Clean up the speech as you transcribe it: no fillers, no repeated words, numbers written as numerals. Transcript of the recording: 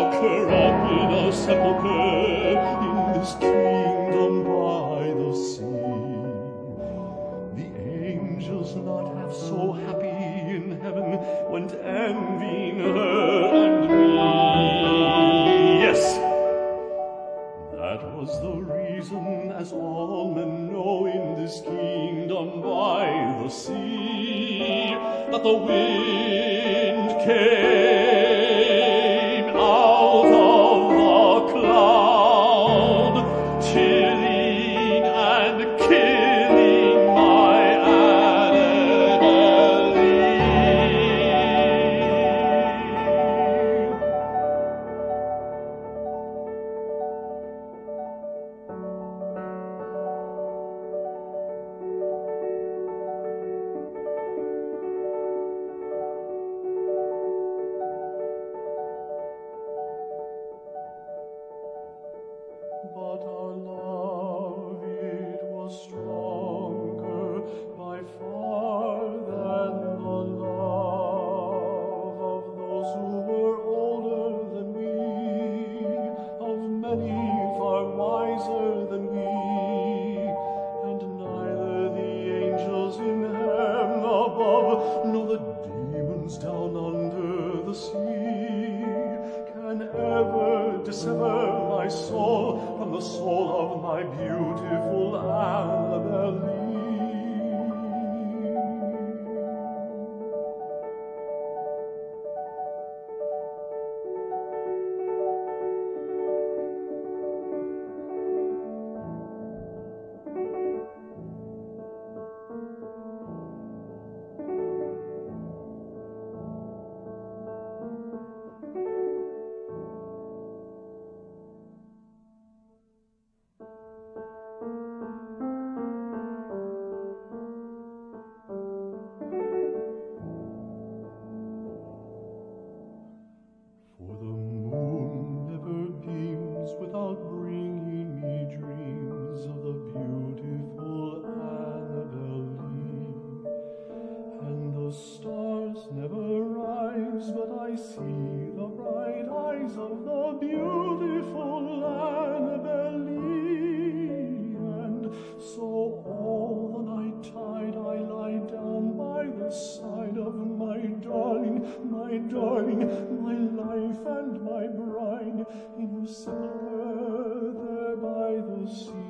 lock her up in a sepulchre in this kingdom by the sea. The angels not half so happy in heaven went envying her and me. Yes, that was the reason, as all men know in this kingdom by the sea, that the wind came out of the cloud, chilling and killing my Annabelle. But our love, it was stronger by far than the love of those who were older than we, of many far wiser than we, and neither the angels in heaven above, nor the demons down under the sea, can ever dissever my soul from the soul of my beautiful Annabelle. For the moon never beams without bringing me dreams of the beautiful Annabelle Lee. And the stars never rise, but I see the bright eyes of the beautiful Annabelle Lee. And so all the night tide I lie down by the side of my darling, my life and my bride, in her sepulchre there by the sea.